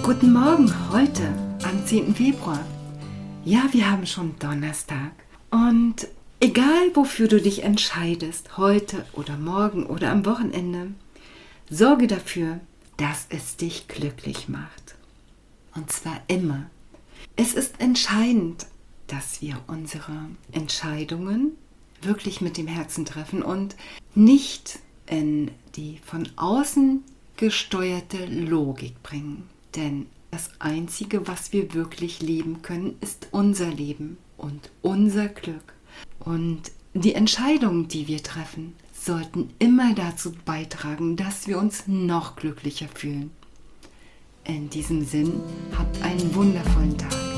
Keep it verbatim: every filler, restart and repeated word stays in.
Guten Morgen, heute am zehnten Februar. Ja, wir haben schon Donnerstag. Und egal, wofür du dich entscheidest, heute oder morgen oder am Wochenende, sorge dafür, dass es dich glücklich macht. Und zwar immer. Es ist entscheidend, dass wir unsere Entscheidungen wirklich mit dem Herzen treffen und nicht in die von außen gesteuerte Logik bringen. Denn das Einzige, was wir wirklich leben können, ist unser Leben und unser Glück. Und die Entscheidungen, die wir treffen, sollten immer dazu beitragen, dass wir uns noch glücklicher fühlen. In diesem Sinn, habt einen wundervollen Tag.